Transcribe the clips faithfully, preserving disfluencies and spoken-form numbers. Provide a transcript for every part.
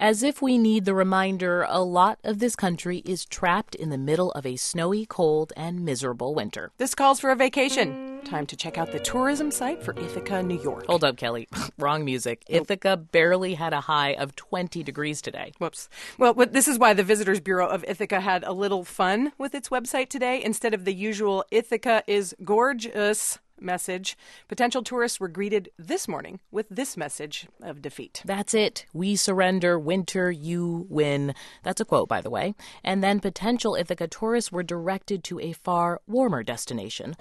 As if we need the reminder, a lot of this country is trapped in the middle of a snowy, cold, and miserable winter. This calls for a vacation. Time to check out the tourism site for Ithaca, New York. Hold up, Kelly. Wrong music. Ithaca barely had a high of twenty degrees today. Whoops. Well, this is why the Visitors Bureau of Ithaca had a little fun with its website today. Instead of the usual Ithaca is gorgeous message, potential tourists were greeted this morning with this message of defeat. That's it. We surrender. Winter, you win. That's a quote, by the way. And then potential Ithaca tourists were directed to a far warmer destination,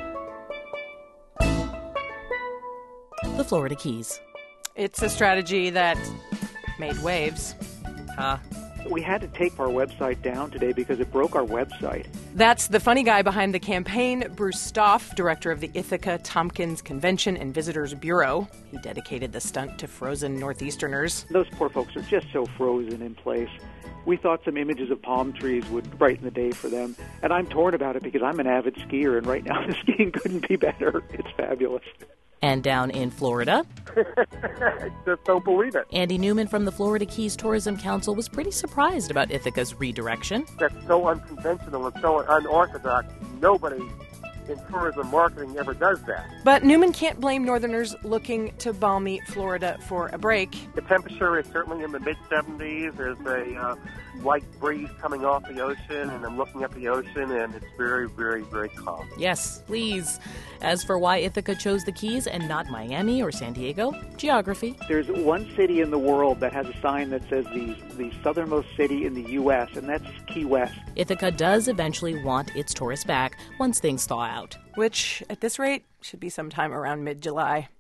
the Florida Keys. It's a strategy that made waves. Huh? We had to take our website down today because it broke our website. That's the funny guy behind the campaign, Bruce Stoff, director of the Ithaca Tompkins Convention and Visitors Bureau. He dedicated the stunt to frozen Northeasterners. Those poor folks are just so frozen in place. We thought some images of palm trees would brighten the day for them. And I'm torn about it because I'm an avid skier, and right now the skiing couldn't be better. It's fabulous. And down in Florida, I just don't believe it. Andy Newman from the Florida Keys Tourism Council was pretty surprised about Ithaca's redirection. That's so unconventional and so unorthodox. Nobody in tourism marketing ever does that. But Newman can't blame Northerners looking to balmy Florida for a break. The temperature is certainly in the mid seventies. There's a uh, light breeze coming off the ocean, and I'm looking at the ocean, and it's very, very, very calm. Yes, please. As for why Ithaca chose the Keys and not Miami or San Diego, geography. There's one city in the world that has a sign that says the, the southernmost city in the U S, and that's Key West. Ithaca does eventually want its tourists back once things thaw out. Which, at this rate, should be sometime around mid-July.